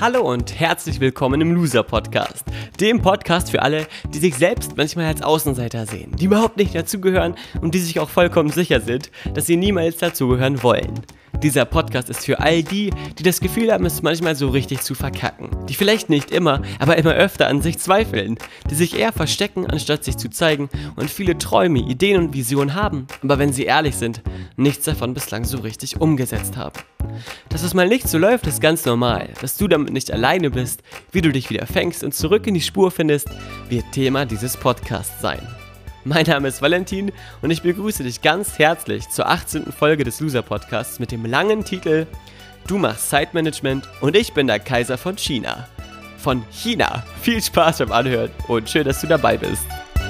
Hallo und herzlich willkommen im Loser-Podcast, dem Podcast für alle, die sich selbst manchmal als Außenseiter sehen, die überhaupt nicht dazugehören und die sich auch vollkommen sicher sind, dass sie niemals dazugehören wollen. Dieser Podcast ist für all die, die das Gefühl haben, es manchmal so richtig zu verkacken, die vielleicht nicht immer, aber immer öfter an sich zweifeln, die sich eher verstecken, anstatt sich zu zeigen und viele Träume, Ideen und Visionen haben, aber wenn sie ehrlich sind, nichts davon bislang so richtig umgesetzt haben. Dass es mal nicht so läuft, ist ganz normal. Dass du damit nicht alleine bist, wie du dich wieder fängst und zurück in die Spur findest, wird Thema dieses Podcasts sein. Mein Name ist Valentin und ich begrüße dich ganz herzlich zur 18. Folge des Loser-Podcasts mit dem langen Titel Du machst Zeitmanagement und ich bin der Kaiser von China. Von China. Viel Spaß beim Anhören und schön, dass du dabei bist.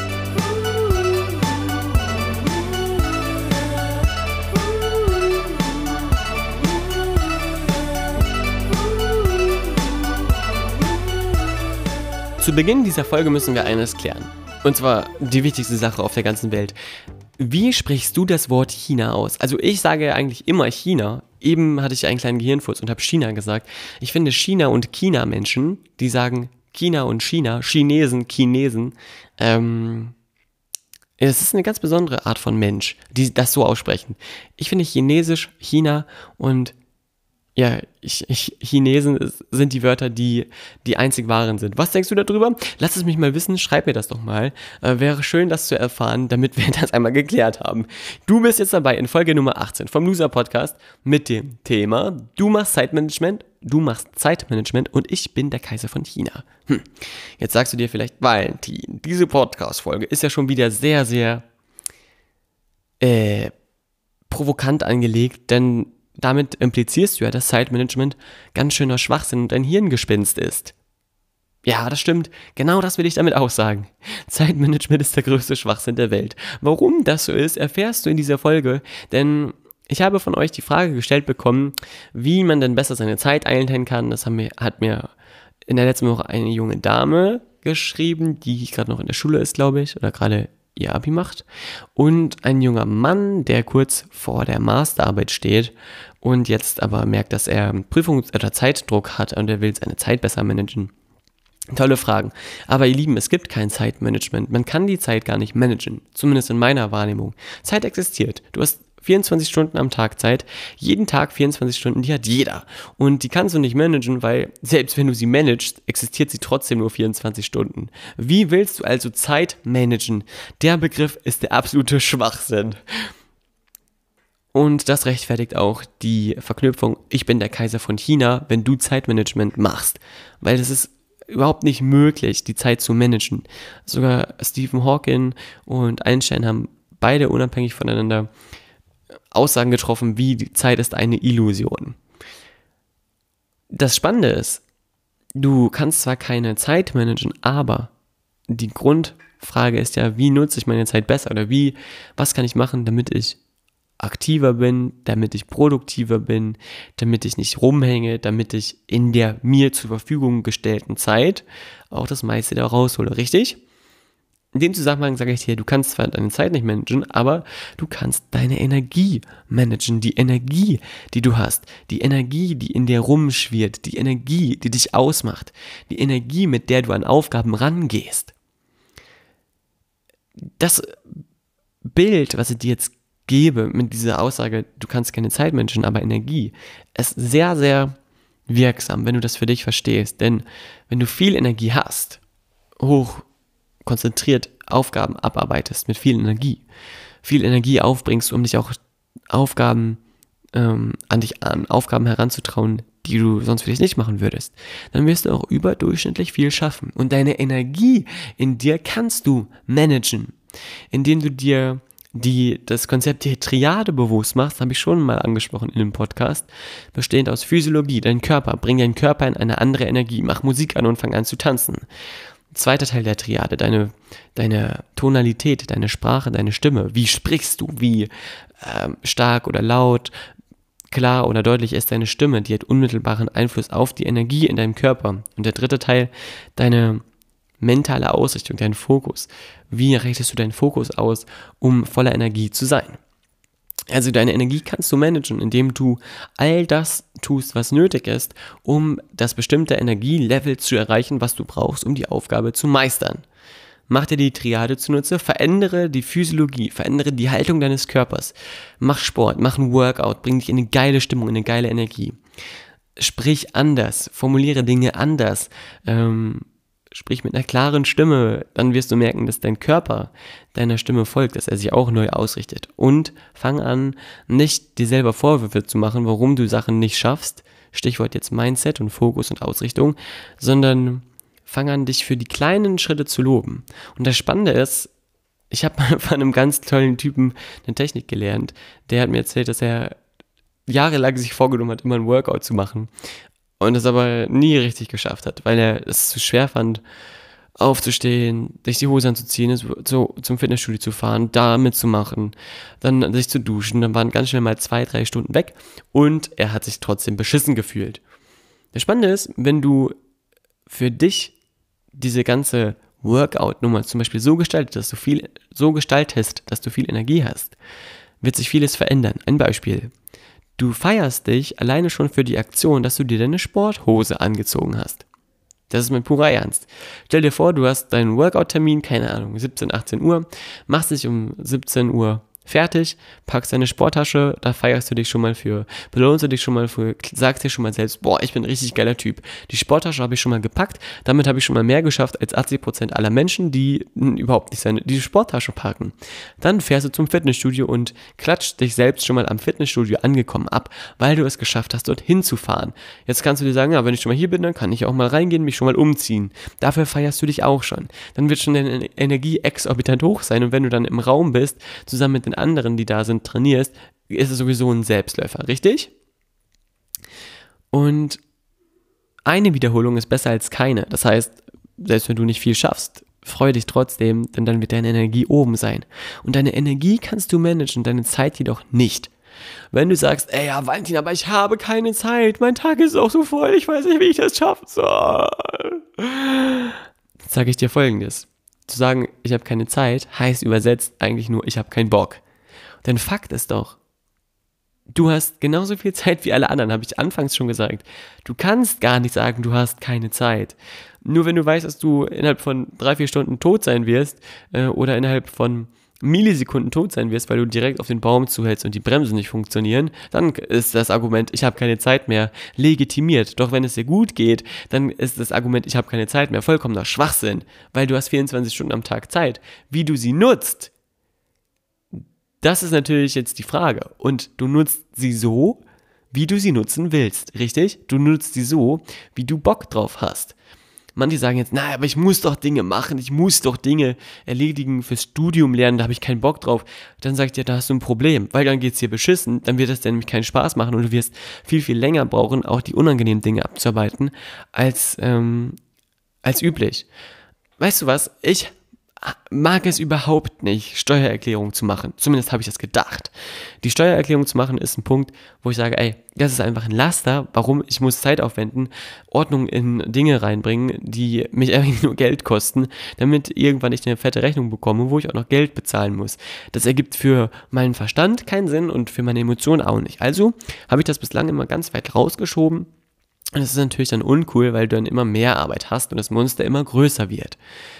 Zu Beginn dieser Folge müssen wir eines klären. Und zwar die wichtigste Sache auf der ganzen Welt. Wie sprichst du das Wort China aus? Also ich sage ja eigentlich immer China. Eben hatte ich einen kleinen Gehirnfurz und habe China gesagt. Ich finde China und China-Menschen, die sagen China und China, Chinesen, Chinesen, es ist eine ganz besondere Art von Mensch, die das so aussprechen. Ich finde Chinesisch, China und ja, Chinesen sind die Wörter, die einzig wahren sind. Was denkst du darüber? Lass es mich mal wissen, schreib mir das doch mal. Wäre schön, das zu erfahren, damit wir das einmal geklärt haben. Du bist jetzt dabei in Folge Nummer 18 vom Loser Podcast mit dem Thema Du machst Zeitmanagement und ich bin der Kaiser von China. Jetzt sagst du dir vielleicht, Valentin, diese Podcast-Folge ist ja schon wieder sehr, sehr provokant angelegt, denn damit implizierst du ja, dass Zeitmanagement ganz schöner Schwachsinn und ein Hirngespinst ist. Ja, das stimmt. Genau das will ich damit auch sagen. Zeitmanagement ist der größte Schwachsinn der Welt. Warum das so ist, erfährst du in dieser Folge, denn ich habe von euch die Frage gestellt bekommen, wie man denn besser seine Zeit einteilen kann. Das hat mir in der letzten Woche eine junge Dame geschrieben, die gerade noch in der Schule ist, glaube ich, oder gerade ihr Abi macht, und ein junger Mann, der kurz vor der Masterarbeit steht und jetzt aber merkt, dass er Prüfungs- oder Zeitdruck hat und er will seine Zeit besser managen. Tolle Fragen. Aber ihr Lieben, es gibt kein Zeitmanagement. Man kann die Zeit gar nicht managen, zumindest in meiner Wahrnehmung. Zeit existiert. Du hast 24 Stunden am Tag Zeit, jeden Tag 24 Stunden, die hat jeder. Und die kannst du nicht managen, weil selbst wenn du sie managst, existiert sie trotzdem nur 24 Stunden. Wie willst du also Zeit managen? Der Begriff ist der absolute Schwachsinn. Und das rechtfertigt auch die Verknüpfung, ich bin der Kaiser von China, wenn du Zeitmanagement machst. Weil es ist überhaupt nicht möglich, die Zeit zu managen. Sogar Stephen Hawking und Einstein haben beide unabhängig voneinander Aussagen getroffen, wie die Zeit ist eine Illusion. Das Spannende ist, du kannst zwar keine Zeit managen, aber die Grundfrage ist ja, wie nutze ich meine Zeit besser oder was kann ich machen, damit ich aktiver bin, damit ich produktiver bin, damit ich nicht rumhänge, damit ich in der mir zur Verfügung gestellten Zeit auch das meiste da raushole, richtig? In dem Zusammenhang sage ich dir, du kannst zwar deine Zeit nicht managen, aber du kannst deine Energie managen. Die Energie, die du hast, die Energie, die in dir rumschwirrt, die Energie, die dich ausmacht, die Energie, mit der du an Aufgaben rangehst. Das Bild, was ich dir jetzt gebe mit dieser Aussage, du kannst keine Zeit managen, aber Energie, ist sehr, sehr wirksam, wenn du das für dich verstehst. Denn wenn du viel Energie hast, konzentriert Aufgaben abarbeitest mit viel Energie aufbringst, um dich auch an Aufgaben heranzutrauen, die du sonst vielleicht nicht machen würdest, dann wirst du auch überdurchschnittlich viel schaffen. Und deine Energie in dir kannst du managen, indem du dir das Konzept der Triade bewusst machst, habe ich schon mal angesprochen in dem Podcast, bestehend aus Physiologie, dein Körper, bring deinen Körper in eine andere Energie, mach Musik an und fang an zu tanzen. Zweiter Teil der Triade, deine Tonalität, deine Sprache, deine Stimme. Wie sprichst du? Wie stark oder laut, klar oder deutlich ist deine Stimme? Die hat unmittelbaren Einfluss auf die Energie in deinem Körper. Und der dritte Teil, deine mentale Ausrichtung, dein Fokus. Wie richtest du deinen Fokus aus, um voller Energie zu sein? Also deine Energie kannst du managen, indem du all das tust, was nötig ist, um das bestimmte Energielevel zu erreichen, was du brauchst, um die Aufgabe zu meistern. Mach dir die Triade zunutze, verändere die Physiologie, verändere die Haltung deines Körpers. Mach Sport, mach ein Workout, bring dich in eine geile Stimmung, in eine geile Energie. Sprich anders, formuliere Dinge anders, sprich mit einer klaren Stimme, dann wirst du merken, dass dein Körper deiner Stimme folgt, dass er sich auch neu ausrichtet. Und fang an, nicht dir selber Vorwürfe zu machen, warum du Sachen nicht schaffst, Stichwort jetzt Mindset und Fokus und Ausrichtung, sondern fang an, dich für die kleinen Schritte zu loben. Und das Spannende ist, ich habe mal von einem ganz tollen Typen eine Technik gelernt, der hat mir erzählt, dass er jahrelang sich vorgenommen hat, immer ein Workout zu machen und es aber nie richtig geschafft hat, weil er es zu schwer fand, aufzustehen, sich die Hose anzuziehen, so zum Fitnessstudio zu fahren, da mitzumachen, dann sich zu duschen, dann waren ganz schnell mal 2-3 Stunden weg und er hat sich trotzdem beschissen gefühlt. Das Spannende ist, wenn du für dich diese ganze Workout-Nummer zum Beispiel so gestaltest, dass du viel Energie hast, wird sich vieles verändern. Ein Beispiel. Du feierst dich alleine schon für die Aktion, dass du dir deine Sporthose angezogen hast. Das ist mein purer Ernst. Stell dir vor, du hast deinen Workout-Termin, keine Ahnung, 17, 18 Uhr, machst dich um 17 Uhr fertig, packst deine Sporttasche, da feierst du dich schon mal für, belohnst du dich schon mal für, sagst dir schon mal selbst, boah, ich bin ein richtig geiler Typ. Die Sporttasche habe ich schon mal gepackt, damit habe ich schon mal mehr geschafft als 80% aller Menschen, die überhaupt nicht die Sporttasche packen. Dann fährst du zum Fitnessstudio und klatscht dich selbst schon mal am Fitnessstudio angekommen ab, weil du es geschafft hast, dorthin zu fahren. Jetzt kannst du dir sagen, ja, wenn ich schon mal hier bin, dann kann ich auch mal reingehen, mich schon mal umziehen. Dafür feierst du dich auch schon. Dann wird schon deine Energie exorbitant hoch sein und wenn du dann im Raum bist, zusammen mit den anderen, die da sind, trainierst, ist es sowieso ein Selbstläufer, richtig? Und eine Wiederholung ist besser als keine. Das heißt, selbst wenn du nicht viel schaffst, freu dich trotzdem, denn dann wird deine Energie oben sein. Und deine Energie kannst du managen, deine Zeit jedoch nicht. Wenn du sagst, ey, ja, Valentin, aber ich habe keine Zeit, mein Tag ist auch so voll, ich weiß nicht, wie ich das schaffen soll. Dann sage ich dir Folgendes. Zu sagen, ich habe keine Zeit, heißt übersetzt eigentlich nur, ich habe keinen Bock. Denn Fakt ist doch, du hast genauso viel Zeit wie alle anderen, habe ich anfangs schon gesagt. Du kannst gar nicht sagen, du hast keine Zeit. Nur wenn du weißt, dass du innerhalb von 3-4 Stunden tot sein wirst oder innerhalb von Millisekunden tot sein wirst, weil du direkt auf den Baum zuhältst und die Bremsen nicht funktionieren, dann ist das Argument, ich habe keine Zeit mehr, legitimiert. Doch wenn es dir gut geht, dann ist das Argument, ich habe keine Zeit mehr, vollkommener Schwachsinn, weil du hast 24 Stunden am Tag Zeit. Wie du sie nutzt, das ist natürlich jetzt die Frage. Und du nutzt sie so, wie du sie nutzen willst, richtig? Du nutzt sie so, wie du Bock drauf hast. Manche sagen jetzt, na, aber ich muss doch Dinge machen, ich muss doch Dinge erledigen, fürs Studium lernen, da habe ich keinen Bock drauf. Dann sagt ihr, da hast du ein Problem, weil dann geht's dir beschissen, dann wird das dir nämlich keinen Spaß machen und du wirst viel, viel länger brauchen, auch die unangenehmen Dinge abzuarbeiten, als üblich. Weißt du was, ich mag es überhaupt nicht, Steuererklärung zu machen. Zumindest habe ich das gedacht. Die Steuererklärung zu machen ist ein Punkt, wo ich sage, ey, das ist einfach ein Laster. Warum? Ich muss Zeit aufwenden, Ordnung in Dinge reinbringen, die mich eigentlich nur Geld kosten, damit irgendwann ich eine fette Rechnung bekomme, wo ich auch noch Geld bezahlen muss. Das ergibt für meinen Verstand keinen Sinn und für meine Emotionen auch nicht. Also habe ich das bislang immer ganz weit rausgeschoben. Und das ist natürlich dann uncool, weil du dann immer mehr Arbeit hast und das Monster immer größer wird.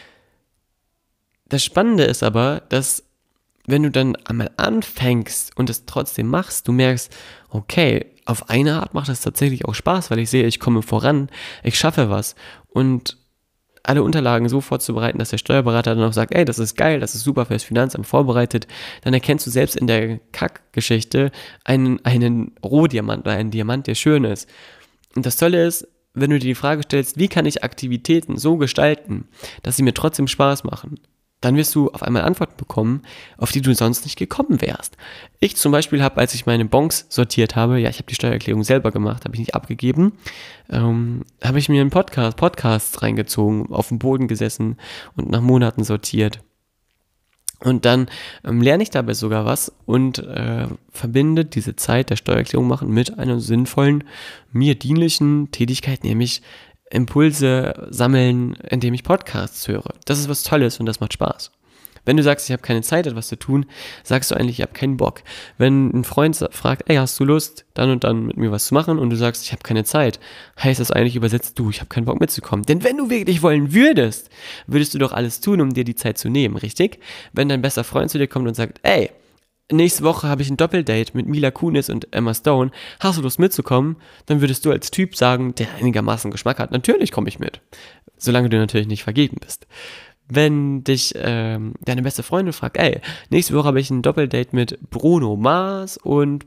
Das Spannende ist aber, dass wenn du dann einmal anfängst und es trotzdem machst, du merkst, okay, auf eine Art macht es tatsächlich auch Spaß, weil ich sehe, ich komme voran, ich schaffe was und alle Unterlagen so vorzubereiten, dass der Steuerberater dann auch sagt, ey, das ist geil, das ist super fürs Finanzamt vorbereitet, dann erkennst du selbst in der Kackgeschichte einen Rohdiamant oder einen Diamant, der schön ist. Und das Tolle ist, wenn du dir die Frage stellst, wie kann ich Aktivitäten so gestalten, dass sie mir trotzdem Spaß machen, dann wirst du auf einmal Antworten bekommen, auf die du sonst nicht gekommen wärst. Ich zum Beispiel habe, als ich meine Bons sortiert habe, ja, ich habe die Steuererklärung selber gemacht, habe ich nicht abgegeben, habe ich mir einen Podcasts reingezogen, auf dem Boden gesessen und nach Monaten sortiert. Und dann lerne ich dabei sogar was und verbinde diese Zeit der Steuererklärung machen mit einer sinnvollen, mir dienlichen Tätigkeit, nämlich Impulse sammeln, indem ich Podcasts höre. Das ist was Tolles und das macht Spaß. Wenn du sagst, ich habe keine Zeit, etwas zu tun, sagst du eigentlich, ich habe keinen Bock. Wenn ein Freund fragt, ey, hast du Lust, dann und dann mit mir was zu machen und du sagst, ich habe keine Zeit, heißt das eigentlich übersetzt, du, ich habe keinen Bock mitzukommen. Denn wenn du wirklich wollen würdest, würdest du doch alles tun, um dir die Zeit zu nehmen, richtig? Wenn dein bester Freund zu dir kommt und sagt, ey, nächste Woche habe ich ein Doppeldate mit Mila Kunis und Emma Stone, hast du Lust mitzukommen? Dann würdest du als Typ sagen, der einigermaßen Geschmack hat, natürlich komme ich mit. Solange du natürlich nicht vergeben bist. Wenn dich deine beste Freundin fragt, ey, nächste Woche habe ich ein Doppeldate mit Bruno Mars und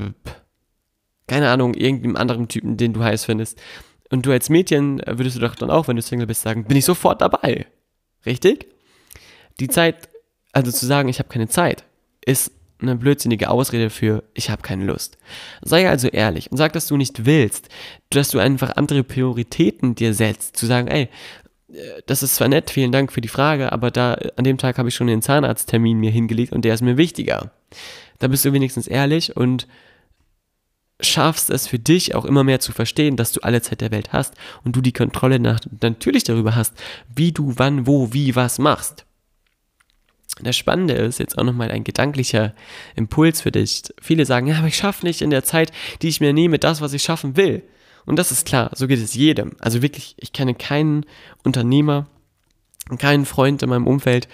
keine Ahnung, irgendeinem anderen Typen, den du heiß findest. Und du als Mädchen würdest du doch dann auch, wenn du Single bist, sagen, bin ich sofort dabei. Richtig? Die Zeit, also zu sagen, ich habe keine Zeit, ist eine blödsinnige Ausrede für, ich habe keine Lust. Sei also ehrlich und sag, dass du nicht willst, dass du einfach andere Prioritäten dir setzt. Zu sagen, ey, das ist zwar nett, vielen Dank für die Frage, aber an dem Tag habe ich schon den Zahnarzttermin mir hingelegt und der ist mir wichtiger. Da bist du wenigstens ehrlich und schaffst es für dich auch immer mehr zu verstehen, dass du alle Zeit der Welt hast und du die Kontrolle natürlich darüber hast, wie du wann, wo, wie, was machst. Das Spannende ist jetzt auch nochmal ein gedanklicher Impuls für dich. Viele sagen, ja, aber ich schaffe nicht in der Zeit, die ich mir nehme, das, was ich schaffen will. Und das ist klar, so geht es jedem. Also wirklich, ich kenne keinen Unternehmer, keinen Freund in meinem Umfeld,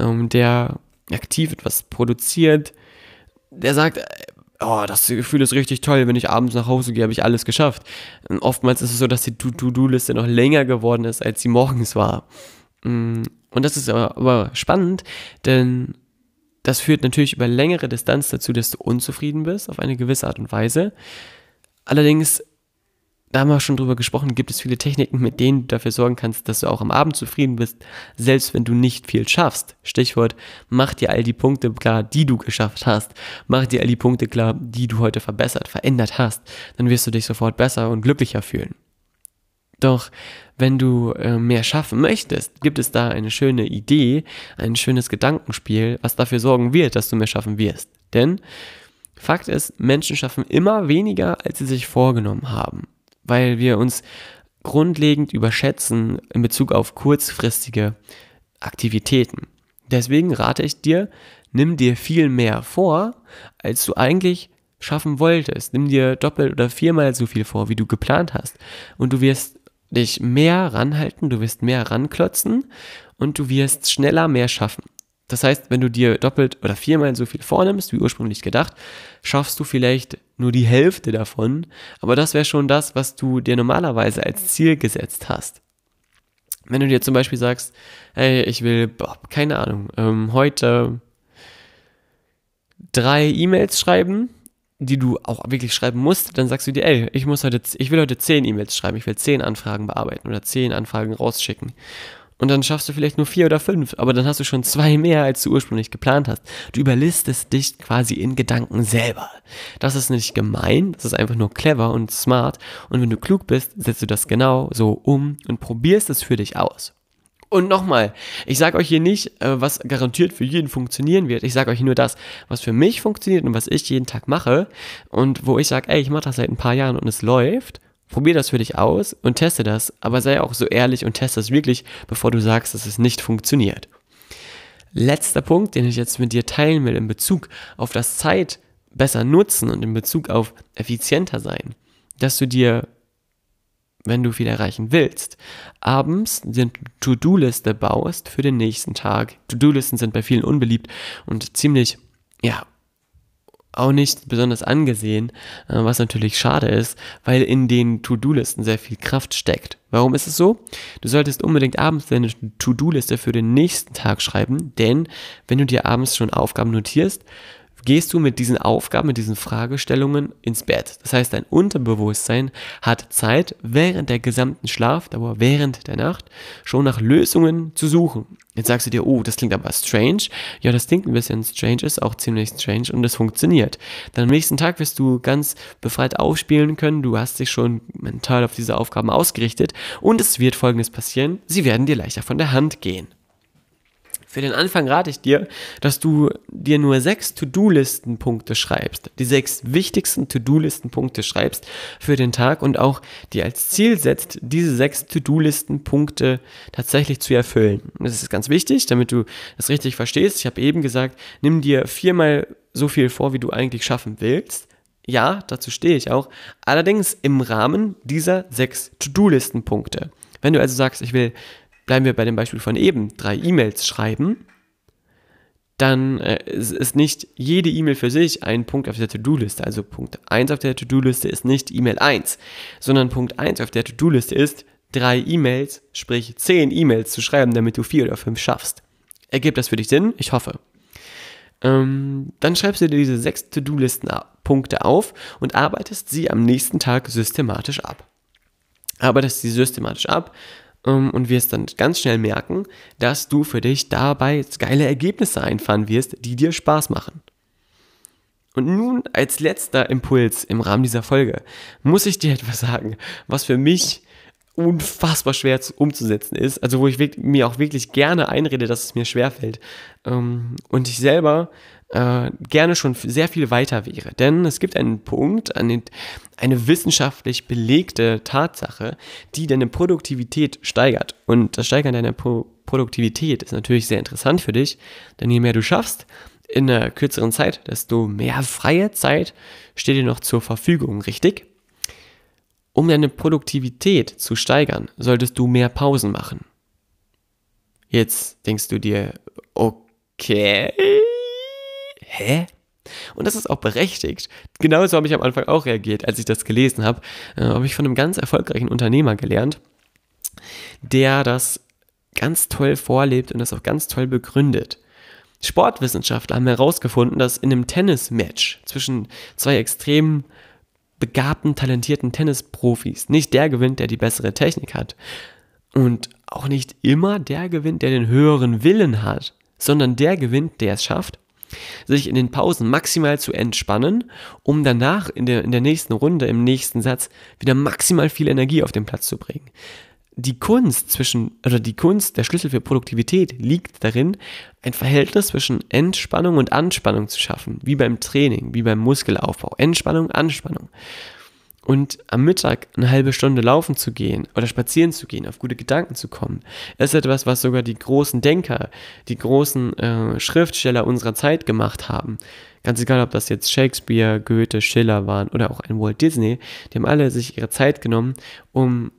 der aktiv etwas produziert, der sagt, oh, das Gefühl ist richtig toll, wenn ich abends nach Hause gehe, habe ich alles geschafft. Und oftmals ist es so, dass die To-Do-Liste noch länger geworden ist, als sie morgens war. Und das ist aber spannend, denn das führt natürlich über längere Distanz dazu, dass du unzufrieden bist, auf eine gewisse Art und Weise. Allerdings, da haben wir schon drüber gesprochen, gibt es viele Techniken, mit denen du dafür sorgen kannst, dass du auch am Abend zufrieden bist, selbst wenn du nicht viel schaffst. Stichwort, mach dir all die Punkte klar, die du geschafft hast. Mach dir all die Punkte klar, die du heute verbessert, verändert hast. Dann wirst du dich sofort besser und glücklicher fühlen. Doch wenn du mehr schaffen möchtest, gibt es da eine schöne Idee, ein schönes Gedankenspiel, was dafür sorgen wird, dass du mehr schaffen wirst. Denn Fakt ist, Menschen schaffen immer weniger, als sie sich vorgenommen haben, weil wir uns grundlegend überschätzen in Bezug auf kurzfristige Aktivitäten. Deswegen rate ich dir, nimm dir viel mehr vor, als du eigentlich schaffen wolltest. Nimm dir doppelt oder viermal so viel vor, wie du geplant hast. Und du wirst dich mehr ranhalten, du wirst mehr ranklotzen und du wirst schneller mehr schaffen. Das heißt, wenn du dir doppelt oder viermal so viel vornimmst, wie ursprünglich gedacht, schaffst du vielleicht nur die Hälfte davon, aber das wäre schon das, was du dir normalerweise als Ziel gesetzt hast. Wenn du dir zum Beispiel sagst, hey, ich will, keine Ahnung, heute 3 E-Mails schreiben, die du auch wirklich schreiben musst, dann sagst du dir, ey, ich will heute 10 E-Mails schreiben, ich will 10 Anfragen bearbeiten oder 10 Anfragen rausschicken. Und dann schaffst du vielleicht nur 4 oder 5, aber dann hast du schon 2 mehr, als du ursprünglich geplant hast. Du überlistest dich quasi in Gedanken selber. Das ist nicht gemein, das ist einfach nur clever und smart. Und wenn du klug bist, setzt du das genau so um und probierst es für dich aus. Und nochmal, ich sage euch hier nicht, was garantiert für jeden funktionieren wird. Ich sage euch nur das, was für mich funktioniert und was ich jeden Tag mache. Und wo ich sage, ey, ich mache das seit ein paar Jahren und es läuft. Probier das für dich aus und teste das, aber sei auch so ehrlich und teste es wirklich, bevor du sagst, dass es nicht funktioniert. Letzter Punkt, den ich jetzt mit dir teilen will in Bezug auf das Zeit besser nutzen und in Bezug auf effizienter sein, dass du dir, wenn du viel erreichen willst, abends eine To-Do-Liste baust für den nächsten Tag. To-Do-Listen sind bei vielen unbeliebt und ziemlich, auch nicht besonders angesehen, was natürlich schade ist, weil in den To-Do-Listen sehr viel Kraft steckt. Warum ist es so? Du solltest unbedingt abends deine To-Do-Liste für den nächsten Tag schreiben, denn wenn du dir abends schon Aufgaben notierst, gehst du mit diesen Aufgaben, mit diesen Fragestellungen ins Bett. Das heißt, dein Unterbewusstsein hat Zeit, während der gesamten Schlafdauer, während der Nacht, schon nach Lösungen zu suchen. Jetzt sagst du dir, oh, das klingt aber strange. Ja, das klingt ein bisschen strange, ist auch ziemlich strange und es funktioniert. Dann am nächsten Tag wirst du ganz befreit aufspielen können. Du hast dich schon mental auf diese Aufgaben ausgerichtet und es wird Folgendes passieren. Sie werden dir leichter von der Hand gehen. Für den Anfang rate ich dir, dass du dir nur 6 To-Do-Listen-Punkte schreibst. Die 6 wichtigsten To-Do-Listen-Punkte schreibst für den Tag und auch dir als Ziel setzt, diese 6 To-Do-Listen-Punkte tatsächlich zu erfüllen. Und das ist ganz wichtig, damit du das richtig verstehst. Ich habe eben gesagt, nimm dir 4-mal so viel vor, wie du eigentlich schaffen willst. Ja, dazu stehe ich auch. Allerdings im Rahmen dieser 6 To-Do-Listen-Punkte. Wenn du also sagst, bleiben wir bei dem Beispiel von eben, 3 E-Mails schreiben, dann ist nicht jede E-Mail für sich ein Punkt auf der To-Do-Liste. Also Punkt 1 auf der To-Do-Liste ist nicht E-Mail 1, sondern Punkt 1 auf der To-Do-Liste ist 3 E-Mails, sprich 10 E-Mails zu schreiben, damit du 4 oder 5 schaffst. Ergibt das für dich Sinn? Ich hoffe. Dann schreibst du dir diese 6 To-Do-Listen-Punkte auf und arbeitest sie am nächsten Tag systematisch ab. Und wirst dann ganz schnell merken, dass du für dich dabei geile Ergebnisse einfahren wirst, die dir Spaß machen. Und nun als letzter Impuls im Rahmen dieser Folge muss ich dir etwas sagen, was für mich unfassbar schwer umzusetzen ist, also wo ich mir auch wirklich gerne einrede, dass es mir schwerfällt und ich selber gerne schon sehr viel weiter wäre. Denn es gibt einen Punkt, eine wissenschaftlich belegte Tatsache, die deine Produktivität steigert. Und das Steigern deiner Produktivität ist natürlich sehr interessant für dich, denn je mehr du schaffst in einer kürzeren Zeit, desto mehr freie Zeit steht dir noch zur Verfügung, richtig? Um deine Produktivität zu steigern, solltest du mehr Pausen machen. Jetzt denkst du dir, okay, hä? Und das ist auch berechtigt. Genauso habe ich am Anfang auch reagiert, als ich das gelesen habe. Habe ich von einem ganz erfolgreichen Unternehmer gelernt, der das ganz toll vorlebt und das auch ganz toll begründet. Sportwissenschaftler haben herausgefunden, dass in einem Tennismatch zwischen 2 extrem begabten, talentierten Tennisprofis nicht der gewinnt, der die bessere Technik hat. Und auch nicht immer der gewinnt, der den höheren Willen hat, sondern der gewinnt, der es schafft, sich in den Pausen maximal zu entspannen, um danach in der nächsten Runde, im nächsten Satz, wieder maximal viel Energie auf den Platz zu bringen. Der Schlüssel für Produktivität liegt darin, ein Verhältnis zwischen Entspannung und Anspannung zu schaffen, wie beim Training, wie beim Muskelaufbau. Entspannung, Anspannung. Und am Mittag eine halbe Stunde laufen zu gehen oder spazieren zu gehen, auf gute Gedanken zu kommen, ist etwas, was sogar die großen Denker, die großen Schriftsteller unserer Zeit gemacht haben. Ganz egal, ob das jetzt Shakespeare, Goethe, Schiller waren oder auch ein Walt Disney, die haben alle sich ihre Zeit genommen, um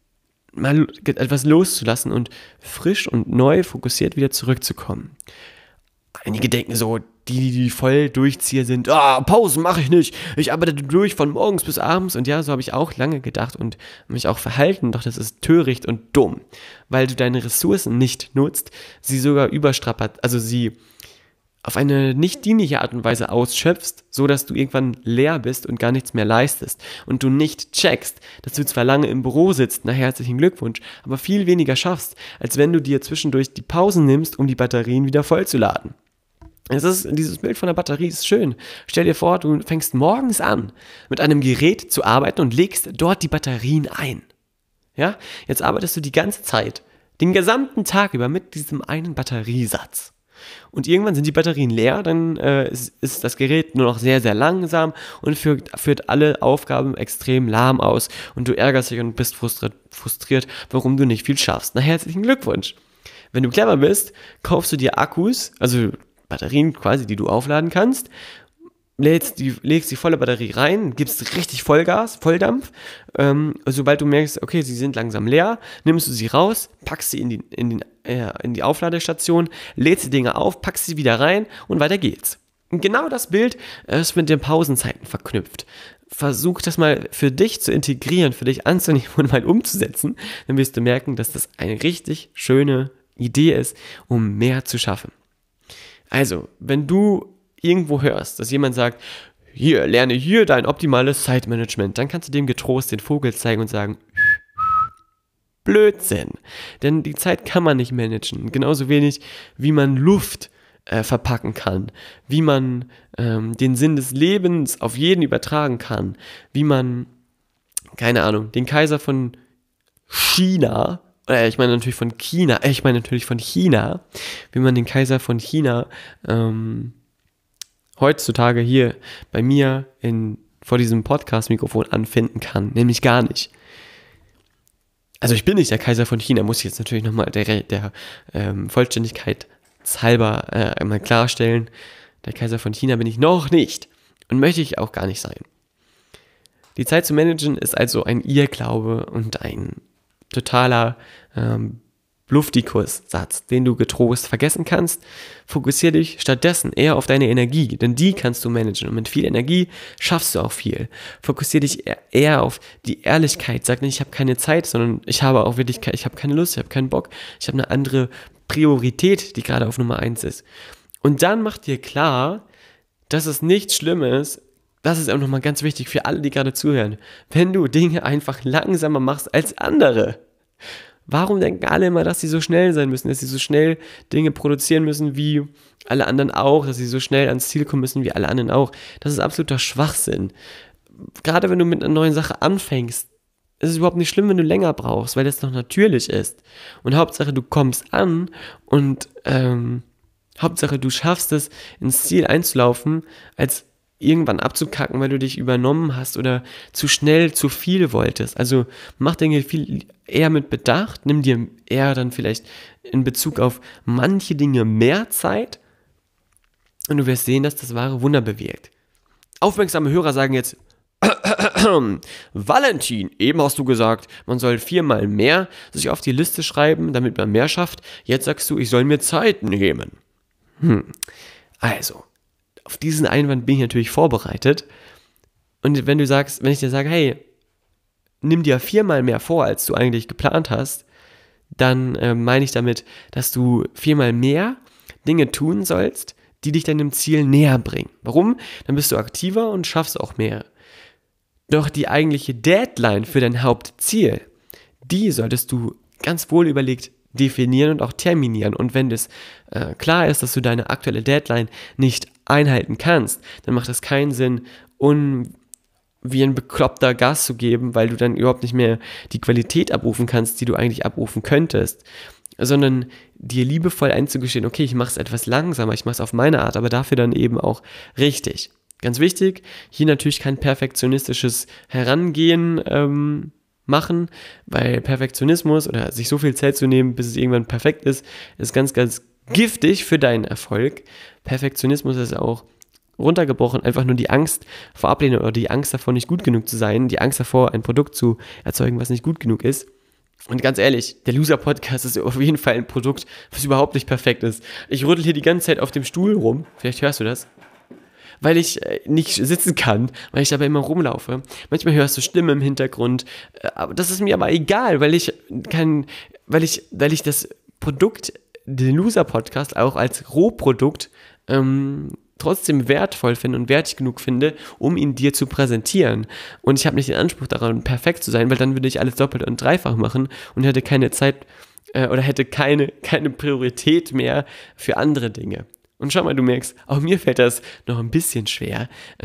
mal etwas loszulassen und frisch und neu fokussiert wieder zurückzukommen. Einige denken so, die voll Durchzieher sind, Pausen mache ich nicht, ich arbeite durch von morgens bis abends und ja, so habe ich auch lange gedacht und mich auch verhalten, doch das ist töricht und dumm, weil du deine Ressourcen nicht nutzt, sie sogar sie auf eine nicht dienliche Art und Weise ausschöpfst, so dass du irgendwann leer bist und gar nichts mehr leistest und du nicht checkst, dass du zwar lange im Büro sitzt, na herzlichen Glückwunsch, aber viel weniger schaffst, als wenn du dir zwischendurch die Pausen nimmst, um die Batterien wieder vollzuladen. Dieses Bild von der Batterie ist schön. Stell dir vor, du fängst morgens an, mit einem Gerät zu arbeiten und legst dort die Batterien ein. Ja? Jetzt arbeitest du die ganze Zeit, den gesamten Tag über mit diesem einen Batteriesatz. Und irgendwann sind die Batterien leer, dann ist das Gerät nur noch sehr, sehr langsam und führt alle Aufgaben extrem lahm aus und du ärgerst dich und bist frustriert, warum du nicht viel schaffst. Na, herzlichen Glückwunsch. Wenn du clever bist, kaufst du dir Akkus, also Batterien quasi, die du aufladen kannst, legst die volle Batterie rein, gibst richtig Vollgas, Volldampf. Sobald du merkst, okay, sie sind langsam leer, nimmst du sie raus, packst sie in die Aufladestation, lädst die Dinger auf, packst sie wieder rein und weiter geht's. Und genau das Bild ist mit den Pausenzeiten verknüpft. Versuch das mal für dich zu integrieren, für dich anzunehmen und mal umzusetzen. Dann wirst du merken, dass das eine richtig schöne Idee ist, um mehr zu schaffen. Also, wenn du irgendwo hörst, dass jemand sagt, lerne hier dein optimales Zeitmanagement, dann kannst du dem getrost den Vogel zeigen und sagen, Blödsinn. Denn die Zeit kann man nicht managen. Genauso wenig, wie man Luft verpacken kann, wie man den Sinn des Lebens auf jeden übertragen kann, wie man, keine Ahnung, den Kaiser von China ich meine natürlich von China, wie man den Kaiser von China heutzutage hier bei mir vor diesem Podcast-Mikrofon anfinden kann, nämlich gar nicht. Also ich bin nicht der Kaiser von China, muss ich jetzt natürlich nochmal der Vollständigkeit halber einmal klarstellen. Der Kaiser von China bin ich noch nicht und möchte ich auch gar nicht sein. Die Zeit zu managen ist also ein Irrglaube und ein totaler Bluftikus-Satz, den du getrost vergessen kannst. Fokussiere dich stattdessen eher auf deine Energie, denn die kannst du managen. Und mit viel Energie schaffst du auch viel. Fokussiere dich eher auf die Ehrlichkeit. Sag nicht, ich habe keine Zeit, sondern ich habe auch wirklich, ich habe keine Lust, ich habe keinen Bock. Ich habe eine andere Priorität, die gerade auf Nummer 1 ist. Und dann mach dir klar, dass es nichts Schlimmes, das ist auch nochmal ganz wichtig für alle, die gerade zuhören, wenn du Dinge einfach langsamer machst als andere. Warum denken alle immer, dass sie so schnell sein müssen, dass sie so schnell Dinge produzieren müssen wie alle anderen auch, dass sie so schnell ans Ziel kommen müssen wie alle anderen auch? Das ist absoluter Schwachsinn. Gerade wenn du mit einer neuen Sache anfängst, ist es überhaupt nicht schlimm, wenn du länger brauchst, weil das noch natürlich ist. Und Hauptsache, du kommst an und Hauptsache, du schaffst es, ins Ziel einzulaufen, als irgendwann abzukacken, weil du dich übernommen hast oder zu schnell zu viel wolltest. Also mach Dinge viel eher mit Bedacht, nimm dir eher dann vielleicht in Bezug auf manche Dinge mehr Zeit und du wirst sehen, dass das wahre Wunder bewirkt. Aufmerksame Hörer sagen jetzt, Valentin, eben hast du gesagt, man soll 4-mal mehr sich auf die Liste schreiben, damit man mehr schafft. Jetzt sagst du, ich soll mir Zeit nehmen. Also, auf diesen Einwand bin ich natürlich vorbereitet. Und wenn ich dir sage, hey, nimm dir 4-mal mehr vor, als du eigentlich geplant hast, dann meine ich damit, dass du 4-mal mehr Dinge tun sollst, die dich deinem Ziel näher bringen. Warum? Dann bist du aktiver und schaffst auch mehr. Doch die eigentliche Deadline für dein Hauptziel, die solltest du ganz wohl überlegt definieren und auch terminieren. Und wenn das klar ist, dass du deine aktuelle Deadline nicht einhalten kannst, dann macht es keinen Sinn, wie ein bekloppter Gas zu geben, weil du dann überhaupt nicht mehr die Qualität abrufen kannst, die du eigentlich abrufen könntest, sondern dir liebevoll einzugestehen, okay, ich mache es etwas langsamer, ich mache es auf meine Art, aber dafür dann eben auch richtig. Ganz wichtig, hier natürlich kein perfektionistisches Herangehen machen, weil Perfektionismus oder sich so viel Zeit zu nehmen, bis es irgendwann perfekt ist ganz, ganz giftig für deinen Erfolg. Perfektionismus ist auch runtergebrochen, einfach nur die Angst vor Ablehnung oder die Angst davor, nicht gut genug zu sein, die Angst davor, ein Produkt zu erzeugen, was nicht gut genug ist. Und ganz ehrlich, der Loser-Podcast ist auf jeden Fall ein Produkt, was überhaupt nicht perfekt ist. Ich rüttel hier die ganze Zeit auf dem Stuhl rum, vielleicht hörst du das, weil ich nicht sitzen kann, weil ich dabei immer rumlaufe. Manchmal hörst du Stimmen im Hintergrund, aber das ist mir aber egal, weil ich das Produkt, den Loser-Podcast auch als Rohprodukt trotzdem wertvoll finde und wertig genug finde, um ihn dir zu präsentieren. Und ich habe nicht den Anspruch daran, perfekt zu sein, weil dann würde ich alles doppelt und dreifach machen und hätte keine Zeit oder hätte keine Priorität mehr für andere Dinge. Und schau mal, du merkst, auch mir fällt das noch ein bisschen schwer,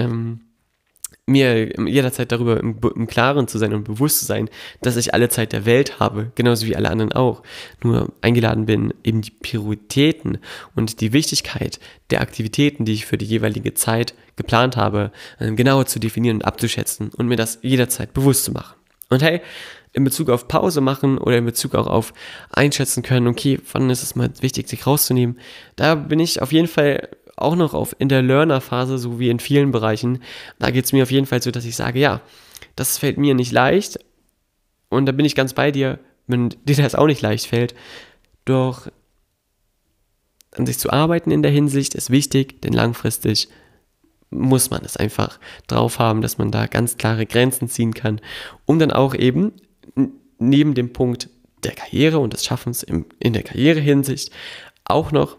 mir jederzeit darüber im Klaren zu sein und bewusst zu sein, dass ich alle Zeit der Welt habe, genauso wie alle anderen auch. Nur eingeladen bin, eben die Prioritäten und die Wichtigkeit der Aktivitäten, die ich für die jeweilige Zeit geplant habe, genauer zu definieren und abzuschätzen und mir das jederzeit bewusst zu machen. Und hey, in Bezug auf Pause machen oder in Bezug auch auf einschätzen können, okay, wann ist es mal wichtig, sich rauszunehmen, da bin ich auf jeden Fall auch noch in der Learner-Phase, so wie in vielen Bereichen. Da geht es mir auf jeden Fall so, dass ich sage, ja, das fällt mir nicht leicht und da bin ich ganz bei dir, wenn dir das auch nicht leicht fällt. Doch an sich zu arbeiten in der Hinsicht ist wichtig, denn langfristig muss man es einfach drauf haben, dass man da ganz klare Grenzen ziehen kann, um dann auch eben neben dem Punkt der Karriere und des Schaffens in der Karrierehinsicht auch noch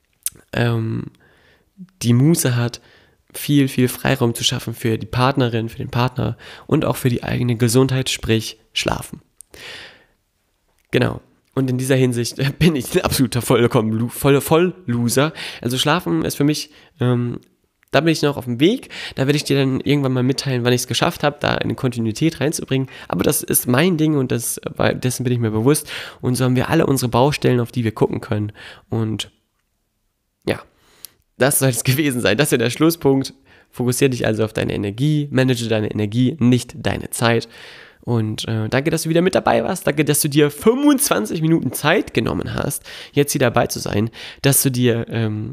die Muße hat, viel, viel Freiraum zu schaffen für die Partnerin, für den Partner und auch für die eigene Gesundheit, sprich Schlafen. Genau. Und in dieser Hinsicht bin ich ein absoluter Voll-Loser. Also Schlafen ist für mich Da bin ich noch auf dem Weg, da werde ich dir dann irgendwann mal mitteilen, wann ich es geschafft habe, da eine Kontinuität reinzubringen, aber das ist mein Ding und dessen bin ich mir bewusst und so haben wir alle unsere Baustellen, auf die wir gucken können und ja, das soll es gewesen sein, das ist ja der Schlusspunkt. Fokussiere dich also auf deine Energie, manage deine Energie, nicht deine Zeit. Und danke, dass du wieder mit dabei warst. Danke, dass du dir 25 Minuten Zeit genommen hast, jetzt hier dabei zu sein. Dass du dir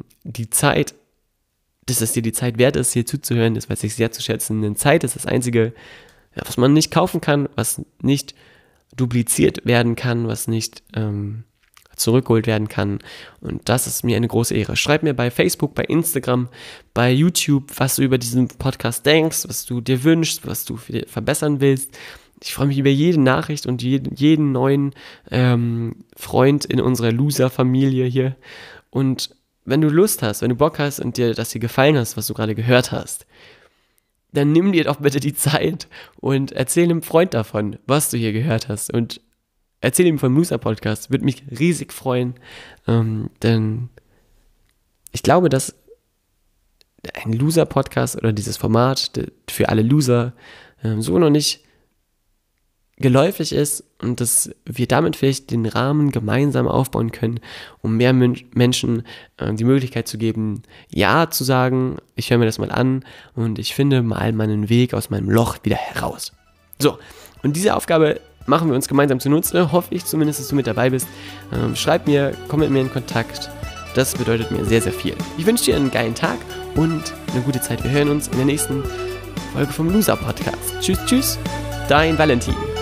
dass es dir die Zeit wert ist, hier zuzuhören, das weiß ich sehr zu schätzen. Denn Zeit ist das Einzige, was man nicht kaufen kann, was nicht dupliziert werden kann, was nicht zurückgeholt werden kann und das ist mir eine große Ehre. Schreib mir bei Facebook, bei Instagram, bei YouTube, was du über diesen Podcast denkst, was du dir wünschst, was du verbessern willst. Ich freue mich über jede Nachricht und jeden neuen Freund in unserer Loser-Familie hier und wenn du Lust hast, wenn du Bock hast und dir das hier gefallen hast, was du gerade gehört hast, dann nimm dir doch bitte die Zeit und erzähl einem Freund davon, was du hier gehört hast und erzähl ihm vom Loser-Podcast, würde mich riesig freuen, denn ich glaube, dass ein Loser-Podcast oder dieses Format für alle Loser so noch nicht geläufig ist und dass wir damit vielleicht den Rahmen gemeinsam aufbauen können, um mehr Menschen die Möglichkeit zu geben, Ja zu sagen, ich höre mir das mal an und ich finde mal meinen Weg aus meinem Loch wieder heraus. So, und diese Aufgabe machen wir uns gemeinsam zunutze, hoffe ich zumindest, dass du mit dabei bist. Schreib mir, komm mit mir in Kontakt. Das bedeutet mir sehr, sehr viel. Ich wünsche dir einen geilen Tag und eine gute Zeit. Wir hören uns in der nächsten Folge vom Loser Podcast. Tschüss, tschüss, dein Valentin.